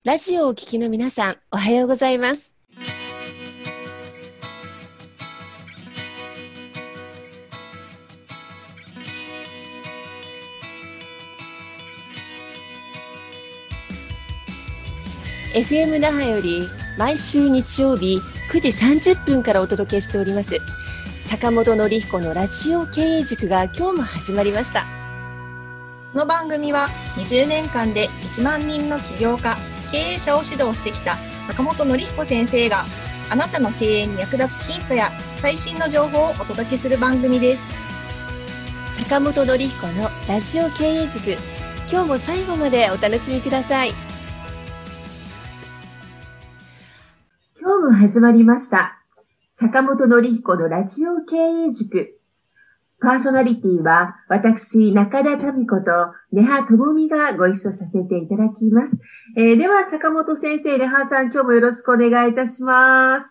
ラジオをお聞きの皆さん、おはようございます。FM 那覇より毎週日曜日9時30分からお届けしております坂本典彦のラジオ経営塾が今日も始まりました。 この番組は20年間で1万人の起業家、経営者を指導してきた坂本典彦先生があなたの経営に役立つヒントや最新の情報をお届けする番組です。 坂本典彦のラジオ経営塾、今日も最後までお楽しみください。 今日も始まりました坂本典彦のラジオ経営塾。パーソナリティは私中田民子と根葉智美がご一緒させていただきます。では坂本先生、根葉さん、今日もよろしくお願いいたします。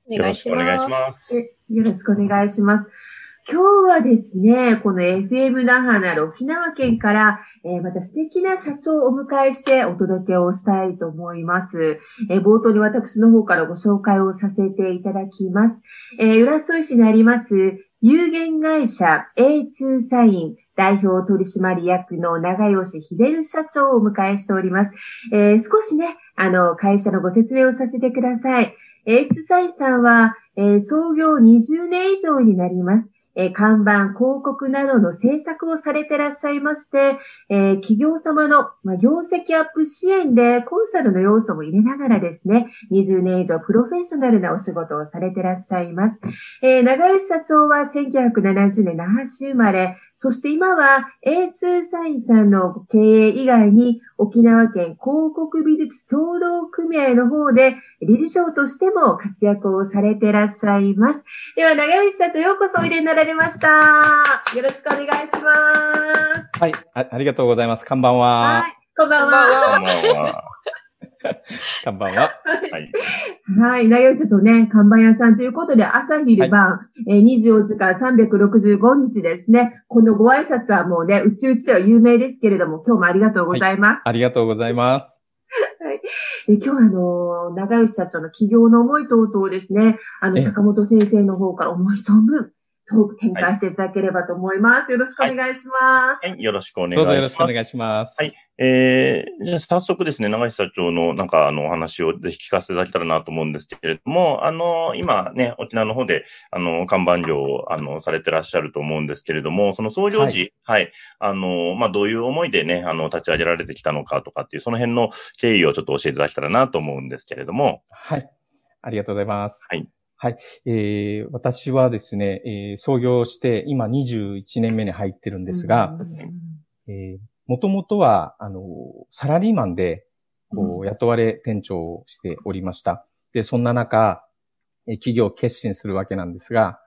お願いします。 よろしくお願いします。今日はですね、この FM 那覇なる沖縄県から、また素敵な社長をお迎えしてお届けをしたいと思います。冒頭に私の方からご紹介をさせていただきます。浦添市にあります有限会社 A2 サイン代表取締役の長吉秀社長をお迎えしております。少しね、会社のご説明をさせてください。A2 サインさんは、創業20年以上になります。看板、広告などの制作をされていらっしゃいまして、企業様の、業績アップ支援でコンサルの要素も入れながらですね、20年以上プロフェッショナルなお仕事をされていらっしゃいます。長吉社長は1970年那覇市生まれ、そして今は A2 サインさんの経営以外に沖縄県広告美術協同組合の方で理事長としても活躍をされていらっしゃいます。では長吉社長、ようこそおいでになられました。よろしくお願いします。 はい、ありがとうございます。こんばんは。 はい、こんばんは。 こんばんは。 はい。はい。長吉社長ね、看板屋さんということで、朝昼晩、24時間365日ですね。このご挨拶はもうね、うちでは有名ですけれども、今日もありがとうございます。 ありがとうございます。 はい。今日長吉社長の起業の思い等々ですね、坂本先生の方から思い存分、トーク展開していただければと思います。よろしくお願いします。 はい、よろしくお願いします。 どうぞよろしくお願いします。 はい。じゃあ早速ですね、長石社長のお話をぜひ聞かせていただけたらなと思うんですけれども、今ね、沖縄の方で、看板業を、されてらっしゃると思うんですけれども、その創業時、はい、どういう思いでね、立ち上げられてきたのかとかっていう、その辺の経緯をちょっと教えていただけたらなと思うんですけれども。 はい。ありがとうございます。 はい。 はい。私はですね、創業して今21年目に入ってるんですが、もともとは、サラリーマンで、雇われ店長をしておりました。で、そんな中、企業を決心するわけなんですが、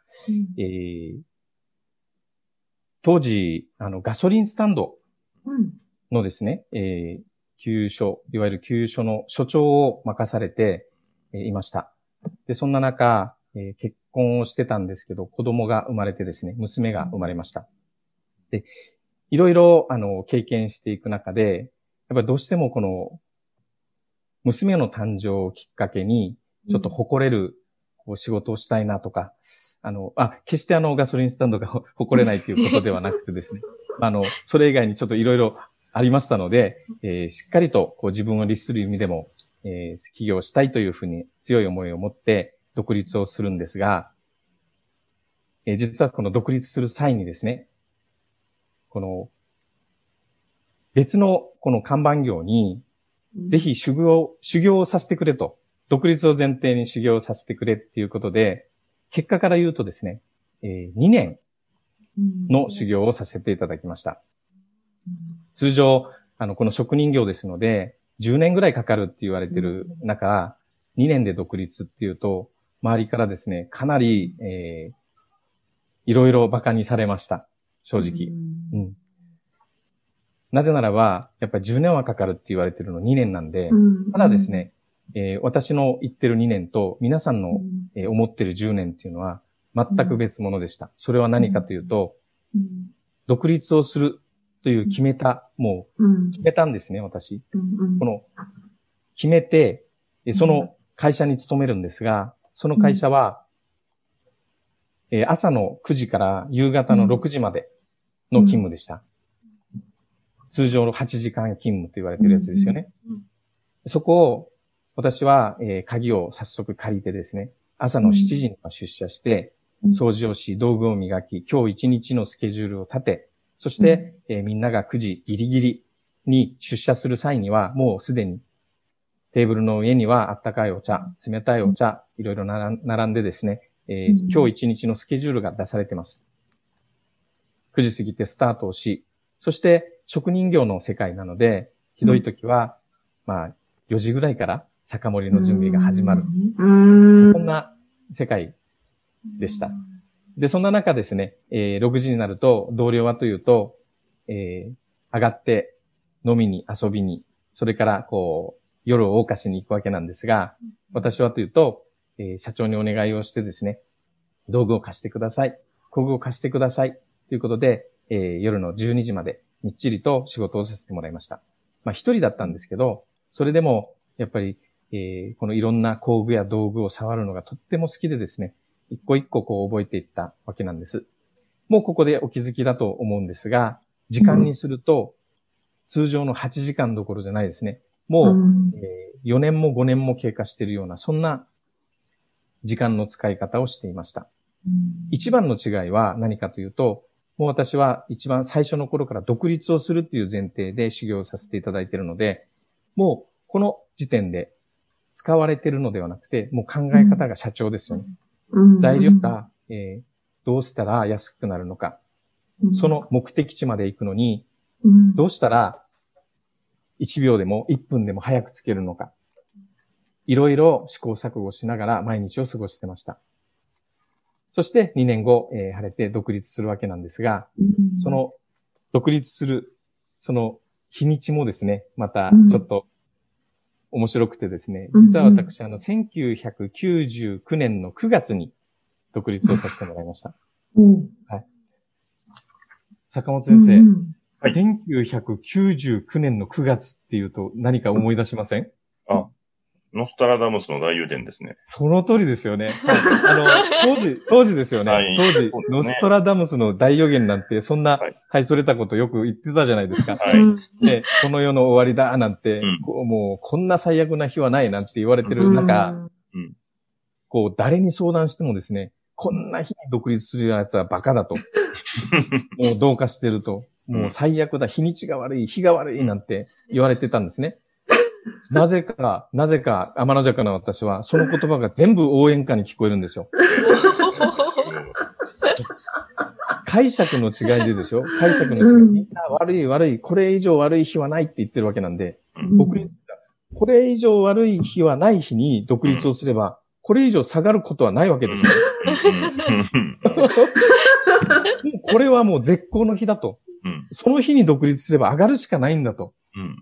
当時、ガソリンスタンドのですね、給油所、いわゆる給油所の所長を任されていました。で、そんな中、結婚をしてたんですけど、子供が生まれてですね、娘が生まれました。で、いろいろ、経験していく中で、やっぱりどうしてもこの、娘の誕生をきっかけに、ちょっと誇れる、仕事をしたいなとか、決してガソリンスタンドが誇れないということではなくてですね、それ以外にちょっといろいろありましたので、しっかりと自分を律する意味でも、起業したいというふうに強い思いを持って独立をするんですが、実はこの独立する際にですね、この別のこの看板業にぜひ修行をさせてくれと、独立を前提に修行をさせてくれっていうことで、結果から言うとですね、2年の修行をさせていただきました。通常、この職人業ですので、10年ぐらいかかるって言われてる中、2年で独立っていうと、周りからですね、かなり、いろいろ馬鹿にされました。正直。なぜならば、やっぱり10年はかかるって言われてるの2年なんで、ただですね、私の言ってる2年と皆さんの、思ってる10年っていうのは全く別物でした。それは何かというと、独立をするという決めたんですね、私。この決めて、その会社に勤めるんですが、その会社は、朝の9時から夕方の6時までの勤務でした。通常の8時間勤務と言われているやつですよね。そこを私は、鍵を早速借りてですね、朝の7時に出社して、掃除をし、道具を磨き、今日一日のスケジュールを立て、そして、みんなが9時ギリギリに出社する際には、もうすでにテーブルの上にはあったかいお茶、冷たいお茶、いろいろ並んでですね、今日一日のスケジュールが出されています。9時過ぎてスタートをし、そして職人業の世界なので、ひどい時は、4時ぐらいから酒盛りの準備が始まる。そんな世界でした。で、そんな中ですね、6時になると、同僚はというと、上がって飲みに遊びに、それから夜を謳歌しに行くわけなんですが、私はというと、社長にお願いをしてですね、道具を貸してください、工具を貸してください、ということで、夜の12時までみっちりと仕事をさせてもらいました。一人だったんですけど、それでも、やっぱり、このいろんな工具や道具を触るのがとっても好きでですね、一個一個覚えていったわけなんです。もうここでお気づきだと思うんですが、時間にすると、通常の8時間どころじゃないですね。もう、4年も5年も経過しているような、そんな時間の使い方をしていました。一番の違いは何かというと、もう私は一番最初の頃から独立をするっていう前提で修行をさせていただいているので、もうこの時点で使われているのではなくて、もう考え方が社長ですよね。材料が、どうしたら安くなるのか、その目的地まで行くのに、どうしたら1秒でも1分でも早くつけるのか、いろいろ試行錯誤しながら毎日を過ごしてました。そして2年後、晴れて独立するわけなんですが、その独立する、その日にちもですね、またちょっと面白くてですね、実は私、1999年の9月に独立をさせてもらいました。はい。坂本先生、1999年の9月っていうと何か思い出しません？ ノストラダムスの大油田ですね。 その通りですよね。当時ですよね。当時、ノストラダムスの大予言なんて、そんな大それたことよく言ってたじゃないですか。で、この世の終わりだ、なんて、もう、こんな最悪な日はないなんて言われてる中、誰に相談してもですね、こんな日に独立するやつはバカだと。もう同化してると。もう最悪だ、日にちが悪い、日が悪いなんて言われてたんですね。なぜか、天の弱な私は、その言葉が全部応援歌に聞こえるんですよ。解釈の違いでしょ？解釈の違い。みんな悪い、これ以上悪い日はないって言ってるわけなんで、これ以上悪い日はない日に独立をすれば、これ以上下がることはないわけですよ。これはもう絶好の日だと。その日に独立すれば上がるしかないんだと。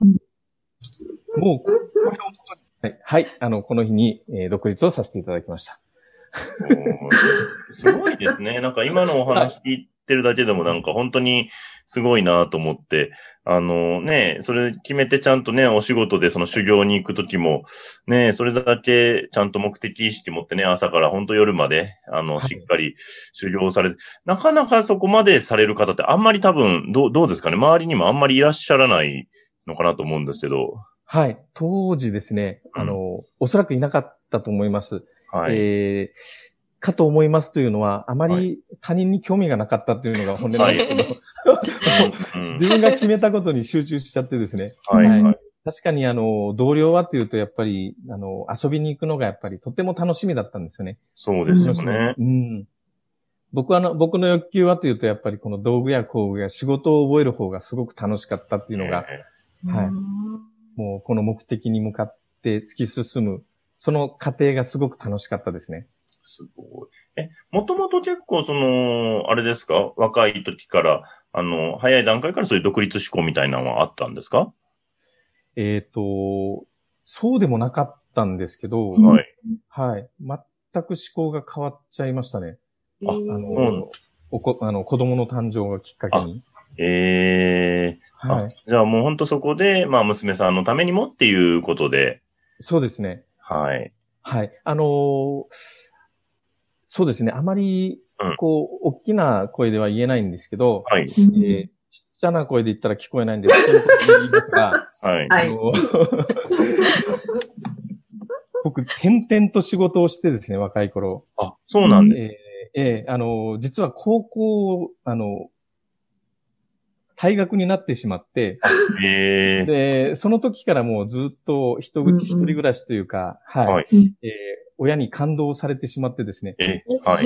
もう、これを、はい、この日に、独立をさせていただきました。 すごいですね。なんか今のお話聞いてるだけでもなんか本当にすごいなと思って、それ決めてちゃんとね、お仕事でその修行に行くときも、ね、それだけちゃんと目的意識持ってね、朝から本当夜まで、しっかり修行されて、なかなかそこまでされる方ってあんまり多分、どうですかね、周りにもあんまりいらっしゃらないのかなと思うんですけど。 はい。当時ですね、おそらくいなかったと思います。はい。かと思いますというのは、あまり他人に興味がなかったというのが本音なんですけど、自分が決めたことに集中しちゃってですね。確かに同僚はというと、やっぱり、遊びに行くのがやっぱりとても楽しみだったんですよね。 そうですよね。 僕の欲求はというと、やっぱりこの道具や工具や仕事を覚える方がすごく楽しかったっていうのが、はい。もうこの目的に向かって突き進む、その過程がすごく楽しかったですね。 すごい。もともと結構あれですか？若い時から、早い段階からそういう独立志向みたいなのはあったんですか？ そうでもなかったんですけど、 はい。 はい。全く思考が変わっちゃいましたね。子供の誕生がきっかけに。 はい。じゃあもう本当そこで、娘さんのためにもっていうことで。 そうですね。 はい。 はい。そうですね。あまり、大きな声では言えないんですけど、 はい。 ちっちゃな声で言ったら聞こえないんで、普通の声で言いますが、 はい。 僕、転々と仕事をしてですね、若い頃。 あ、そうなんです。 実は高校、退学になってしまって、で、その時からもうずっと一人暮らしというか、はい。親に感動されてしまってですね。 はい。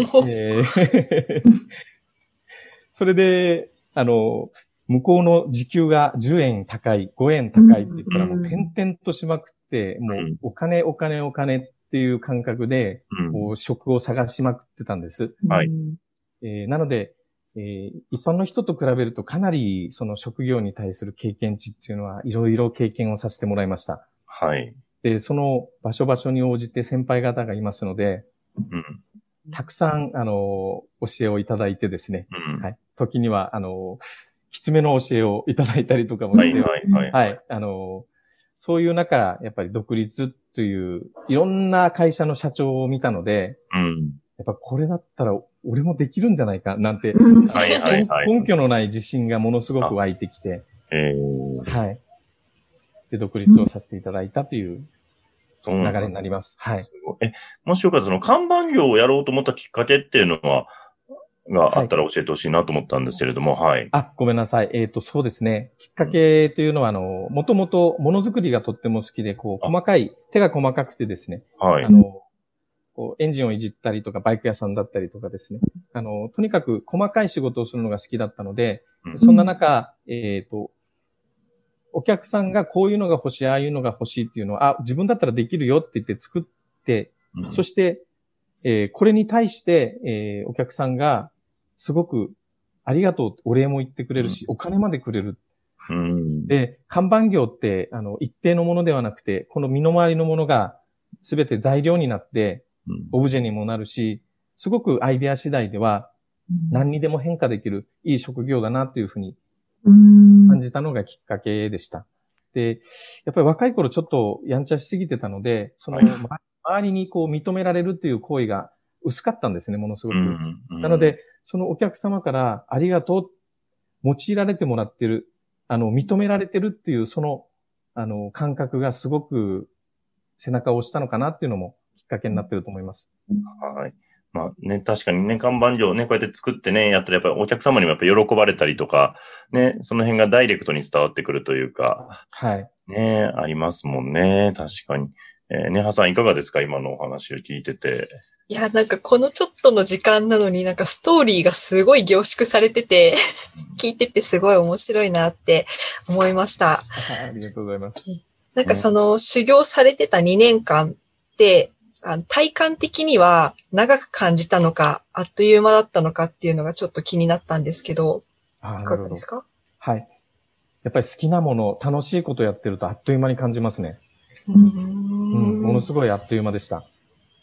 それで、向こうの時給が10円高い、5円高いって言ったらもう転々としまくって、もうお金っていう感覚で、こう職を探しまくってたんです。 はい。 なので、一般の人と比べるとかなりその職業に対する経験値っていうのはいろいろ経験をさせてもらいました。 はい。 で、その場所に応じて先輩方がいますので、たくさん、教えをいただいてですね、はい。時には、きつめの教えをいただいたりとかもして、はい。そういう中、やっぱり独立という、いろんな会社の社長を見たので、やっぱこれだったら俺もできるんじゃないかなんて、根拠のない自信がものすごく湧いてきて、はい。で、独立をさせていただいたという流れになります。はい。 もしよかったらその看板業をやろうと思ったきっかけっていうのは、があったら教えてほしいなと思ったんですけれども、はい。 ごめんなさい。そうですね。きっかけというのは、もともとものづくりがとっても好きで、こう、手が細かくてですね。 はい。 こうエンジンをいじったりとか、バイク屋さんだったりとかですね。とにかく細かい仕事をするのが好きだったので、そんな中、お客さんがこういうのが欲しい、ああいうのが欲しいっていうのは、自分だったらできるよって言って作って、そして、これに対して、お客さんがすごくありがとう、お礼も言ってくれるし、お金までくれる。で、看板業って、一定のものではなくて、この身の回りのものがすべて材料になって、オブジェにもなるし、すごくアイデア次第では何にでも変化できるいい職業だなっていうふうに感じたのがきっかけでした。で、やっぱり若い頃ちょっとやんちゃしすぎてたので、その周りにこう認められるっていう行為が薄かったんですね、ものすごく。なので、そのお客様からありがとう、用いられてもらってる、認められてるっていうその、感覚がすごく背中を押したのかなっていうのもきっかけになってると思います。 はい。まあね、確かにね、看板業ね、こうやって作ってね、やったらやっぱりお客様にもやっぱり喜ばれたりとか、ね、その辺がダイレクトに伝わってくるというか、 はい。 ね、ありますもんね、確かに。ねはさんいかがですか、今のお話を聞いてて。 いや、なんかこのちょっとの時間なのになんかストーリーがすごい凝縮されてて、聞いててすごい面白いなって思いました。 ありがとうございます。 なんかその修行されてた2年間って、体感的には長く感じたのか、あっという間だったのかっていうのがちょっと気になったんですけど、いかがですか？ はい。やっぱり好きなもの、楽しいことやってるとあっという間に感じますね。ものすごいあっという間でした。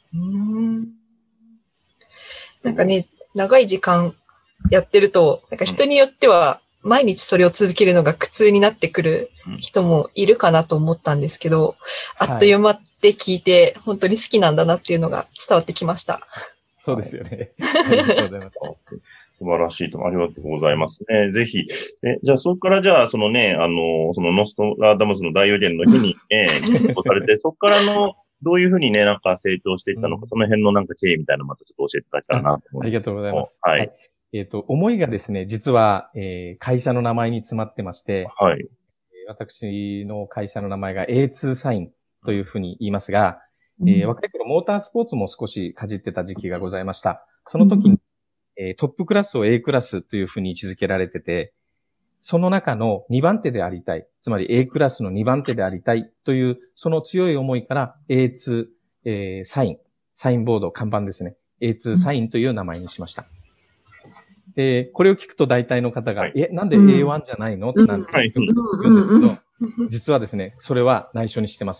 なんかね、長い時間やってると、なんか人によっては毎日それを続けるのが苦痛になってくる人もいるかなと思ったんですけど、あっという間って聞いて本当に好きなんだなっていうのが伝わってきました。 そうですよね。ありがとうございます。 素晴らしいと、ありがとうございますね。ぜひ。じゃあ、そこからじゃあ、そのね、そのノストラダムスの大予言の日に、されて、そこからどういうふうにね、なんか成長していったのか、その辺のなんか経緯みたいなのまたちょっと教えていただけたらなと思います。 ありがとうございます。 はい。 思いがですね、実は、会社の名前に詰まってまして、 はい。 私の会社の名前が A2 サインというふうに言いますが、若い頃モータースポーツも少しかじってた時期がございました。その時に、トップクラスを A クラスというふうに位置づけられてて、その中の2番手でありたい、つまり A クラスの2番手でありたいという、その強い思いから A2、サインボード、看板ですね。A2 サインという名前にしました。これを聞くと大体の方が、なんで A1 じゃないのってなんて言うんですけど、実はですね、それは内緒にしてます。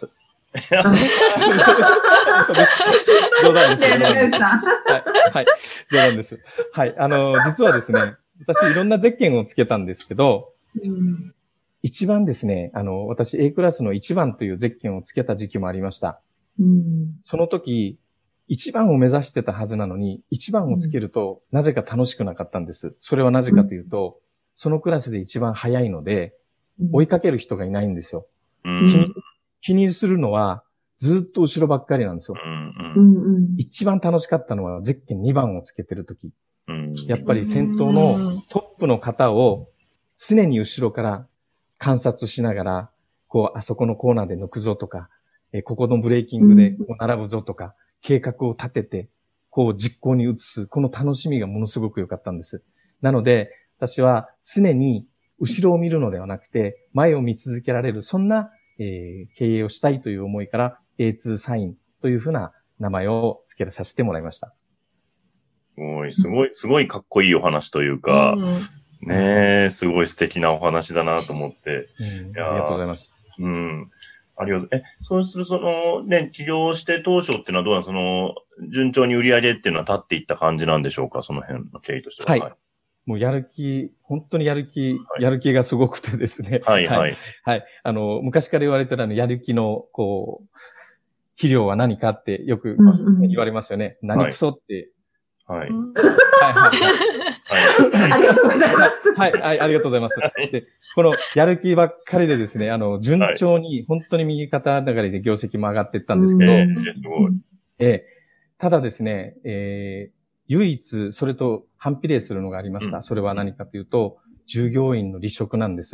冗談です。はい。冗談です。はい。実はですね、私いろんなゼッケンをつけたんですけど、 一番ですね、私 A クラスの1番というゼッケンをつけた時期もありました。その時、1番を目指してたはずなのに、1番をつけると、なぜか楽しくなかったんです。それはなぜかというと、そのクラスで一番早いので、追いかける人がいないんですよ。気にするのは、ずっと後ろばっかりなんですよ。一番楽しかったのは、ゼッケン2番をつけてる時。やっぱり先頭のトップの方を常に後ろから観察しながら、あそこのコーナーで抜くぞとか、ここのブレーキングで並ぶぞとか、計画を立てて、実行に移す、この楽しみがものすごく良かったんです。なので、私は常に後ろを見るのではなくて、前を見続けられる、そんな、経営をしたいという思いから、A2 サインというふうな名前を付けさせてもらいました。 すごいかっこいいお話というか、ねえ、すごい素敵なお話だなと思って。 ありがとうございます。 ありがとう。そうする起業して当初っていうのはどうなん順調に売り上げっていうのは立っていった感じなんでしょうか、その辺の経緯としては。 はい。もう本当にやる気がすごくてですね。 はい。 昔から言われてるやる気の、肥料は何かってよく言われますよね。何クソって。はい。ありがとうございます。はい、ありがとうございます。で、このやる気ばっかりでですね、順調に本当に右肩上がりで業績も上がっていったんですけど、 すごい。 ただですね、唯一それと反比例するのがありました。それは何かというと、従業員の離職なんです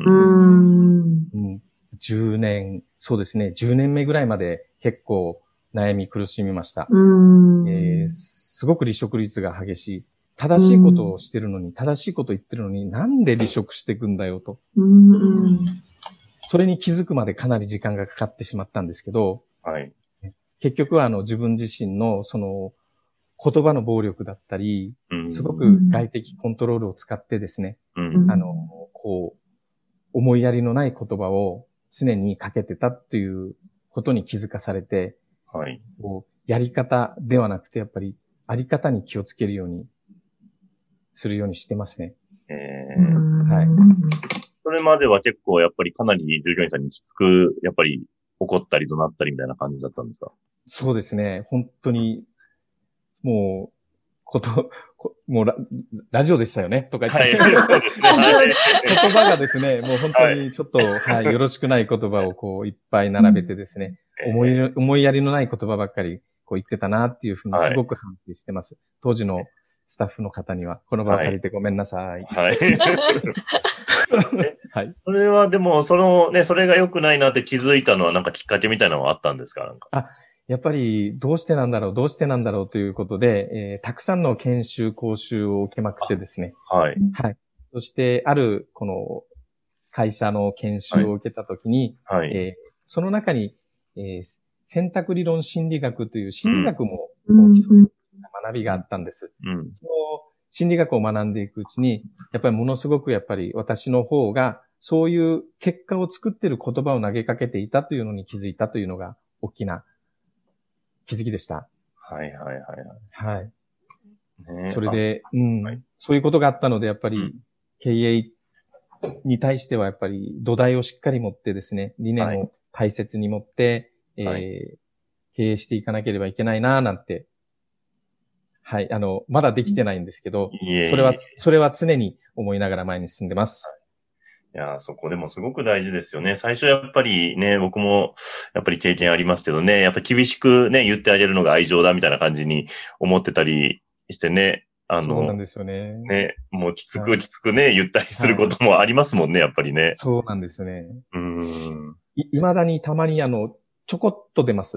。10年目ぐらいまで結構悩み苦しみました。すごく離職率が激しい。正しいことをしてるのに、正しいことを言ってるのに、なんで離職していくんだよと。それに気づくまでかなり時間がかかってしまったんですけど、結局は自分自身の言葉の暴力だったり、すごく外的コントロールを使ってですね、思いやりのない言葉を常にかけてたっていうことに気づかされて、やり方ではなくて、やっぱりあり方に気をつけるようにするようにしてますね。 はい。それまでは結構やっぱりかなり従業員さんにきつく、やっぱり怒ったり怒鳴ったりみたいな感じだったんですか？ そうですね。本当に、もうラジオでしたよねとか言って。言葉がですね、もう本当にちょっと、よろしくない言葉をいっぱい並べてですね、思いやりのない言葉ばっかり言ってたなっていうふうにすごく反省してます。当時のスタッフの方には、この場を借りてごめんなさい。はい。 それはでも、それが良くないなって気づいたのはなんかきっかけみたいなのはあったんですか？ やっぱり、どうしてなんだろうということで、たくさんの研修、講習を受けまくってですね。そして、ある、会社の研修を受けたときに、その中に、選択理論心理学という心理学も基礎的な学びがあったんです。その心理学を学んでいくうちに、やっぱりものすごく私の方が、そういう結果を作っている言葉を投げかけていたというのに気づいたというのが大きな気づきでした。それで、そういうことがあったので、やっぱり経営に対してはやっぱり土台をしっかり持ってですね、理念を大切に持って、経営していかなければいけないなぁなんて、まだできてないんですけど、それは常に思いながら前に進んでます。 いや、そこでもすごく大事ですよね。最初やっぱりね、僕もやっぱり経験ありますけどね、やっぱり厳しくね、言ってあげるのが愛情だみたいな感じに思ってたりしてね。 そうなんですよね。 ね、もうきつくね、言ったりすることもありますもんね、やっぱりね。 そうなんですよね。未だにたまにちょこっと出ます。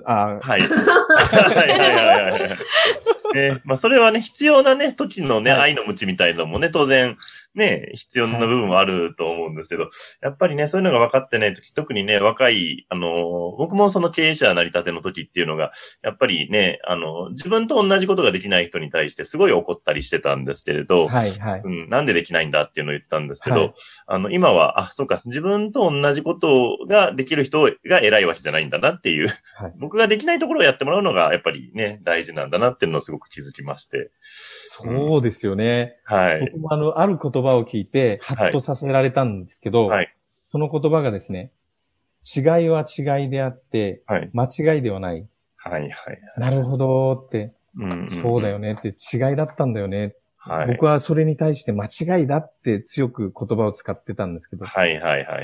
それはね、必要なね、時のね、愛の無知みたいなのもね、当然、ね、必要な部分はあると思うんですけど、やっぱりね、そういうのが分かってない時、特にね、若い、僕もその経営者なりたての時っていうのが、やっぱりね、自分と同じことができない人に対してすごい怒ったりしてたんですけれど、なんでできないんだっていうのを言ってたんですけど、今は、そうか、自分と同じことができる人が偉いわけじゃないんだなっていう、僕ができないところをやってもらうのが、やっぱりね、大事なんだなっていうのをすごく気づきまして。 そうですよね。僕もある言葉を聞いて、ハッとさせられたんですけど、 その言葉がですね、違いは違いであって、はい、間違いではない。 はいはい。 なるほどって、そうだよねって違いだったんだよね。はい、僕はそれに対して間違いだって強く言葉を使ってたんですけど。 はいはいはいはい。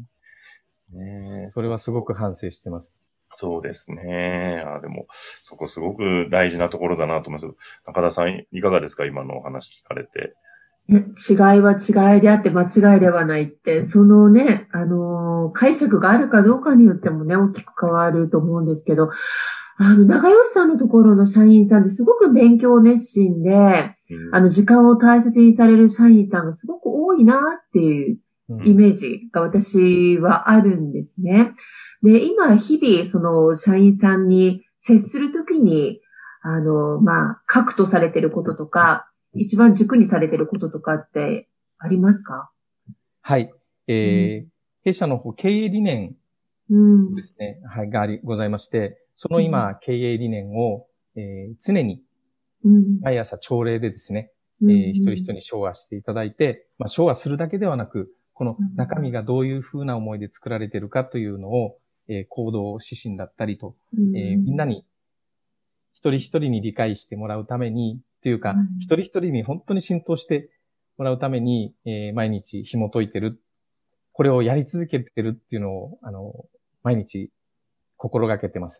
それはすごく反省してます。 そうですね。でも、そこすごく大事なところだなと思います。中田さん、いかがですか？今のお話聞かれて。 違いは違いであって間違いではないって、そのね、解釈があるかどうかによってもね、大きく変わると思うんですけど、長吉さんのところの社員さんですごく勉強熱心で、時間を大切にされる社員さんがすごく多いなっていうイメージが私はあるんですね。で、今、日々、その、社員さんに接するときに、核とされていることとか、一番軸にされていることとかってありますか？ はい。弊社の方、経営理念ですね、はい、がございまして、その今、経営理念を、常に、毎朝朝礼でですね、一人一人に唱和していただいて、唱和するだけではなく、この中身がどういうふうな思いで作られているかというのを、行動指針だったりと、みんなに、一人一人に理解してもらうために、というか、一人一人に本当に浸透してもらうために、毎日紐解いてる。これをやり続けてるっていうのを、毎日心がけてます。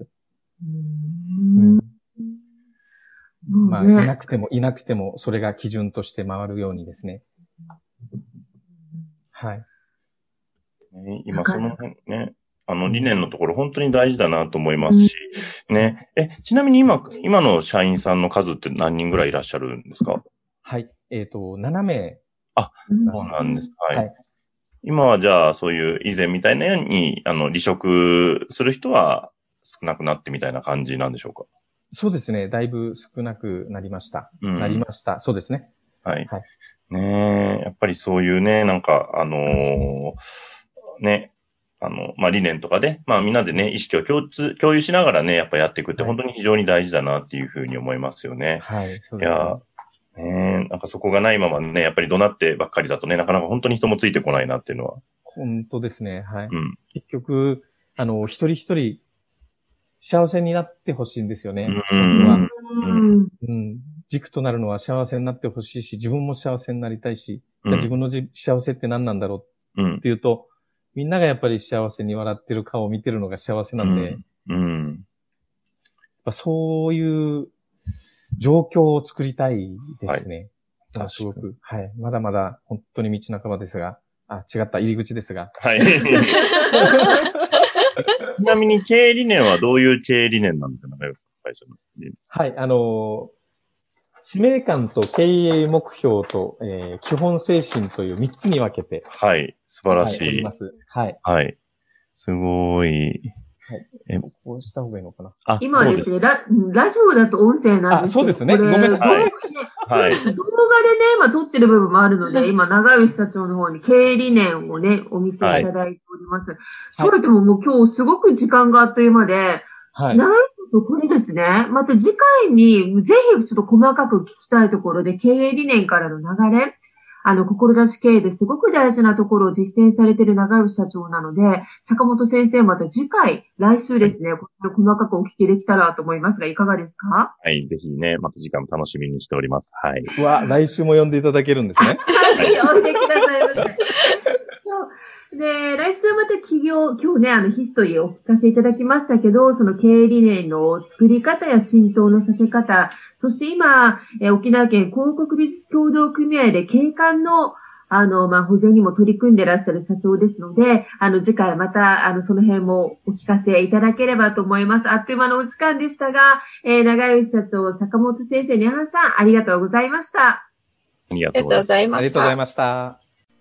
いなくても、それが基準として回るようにですね。はい。 今その辺ね、理念のところ本当に大事だなと思いますし、ね。ちなみに今の社員さんの数って何人ぐらいいらっしゃるんですか？ はい。7名。 そうなんです。はい。今はじゃあ、そういう以前みたいなように、離職する人は少なくなってみたいな感じなんでしょうか？ そうですね。だいぶ少なくなりました。そうですね。 はい。はい。ねえ、やっぱりそういうね、なんか、理念とかで、みんなでね、意識を共有しながらね、やっぱやっていくって本当に非常に大事だなっていうふうに思いますよね。 はい、そうですね。 なんかそこがないままね、やっぱり怒鳴ってばっかりだとね、なかなか本当に人もついてこないなっていうのは。 本当ですね。はい。結局、一人一人幸せになってほしいんですよね。僕は。軸となるのは幸せになってほしいし、自分も幸せになりたいし、じゃあ自分の幸せって何なんだろうっていうと、みんながやっぱり幸せに笑ってる顔を見てるのが幸せなんで、そういう状況を作りたいですね。すごく。はい。まだまだ本当に道半ばですが、違った入り口ですが。はい。ちなみに経営理念はどういう経営理念なんですか？最初の。 はい。使命感と経営目標と、基本精神という3つに分けて。 はい。素晴らしい。 あります。はい。 はい。すごい。 はい。こうした方がいいのかな。 今ですね、ラジオだと音声なんですけど。 そうですね。ごめんなさい。 はい。動画でね、今撮ってる部分もあるので、今、長吉社長の方に経営理念をね、お見せいただいております。それでももう今日すごく時間があっという間で、長吉社長これですね、また次回にぜひちょっと細かく聞きたいところで、経営理念からの流れ、志経営ですごく大事なところを実践されている長吉社長なので、坂本先生また次回、来週ですね、細かくお聞きできたらと思いますが、いかがですか？ はい、ぜひね、また次回も楽しみにしております。はい。 来週も呼んでいただけるんですね。 はい、おいでくださいませ。で、来週また今日ね、ヒストリーをお聞かせいただきましたけど、その経営理念の作り方や浸透のさせ方、そして今、沖縄県広告美術協同組合で景観の、保全にも取り組んでいらっしゃる社長ですので、次回また、その辺もお聞かせいただければと思います。あっという間のお時間でしたが、長吉社長、坂本先生、ニャンさん、ありがとうございました。 ありがとうございました。 ありがとうございました。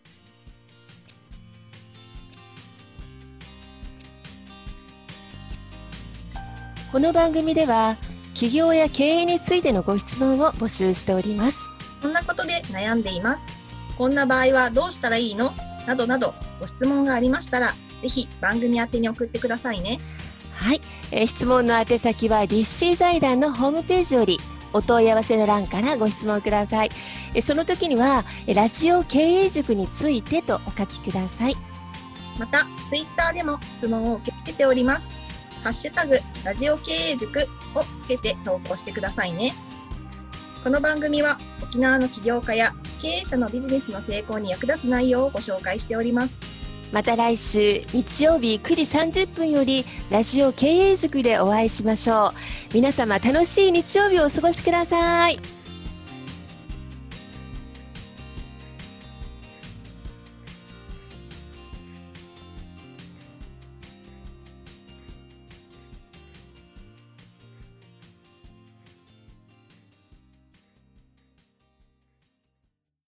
この番組では起業や経営についてのご質問を募集しております。 こんなことで悩んでいます。こんな場合はどうしたらいいの？などなどご質問がありましたら、ぜひ番組宛てに送ってくださいね。 はい、質問の宛先は立志財団のホームページよりお問い合わせの欄からご質問ください。その時にはラジオ経営塾についてとお書きください。 また、ツイッターでも質問を受け付けております。ハッシュタグ、ラジオ経営塾をつけて投稿してくださいね。この番組は沖縄の起業家や経営者のビジネスの成功に役立つ内容をご紹介しております。 また来週日曜日9時30分よりラジオ経営塾でお会いしましょう。皆様楽しい日曜日をお過ごしください。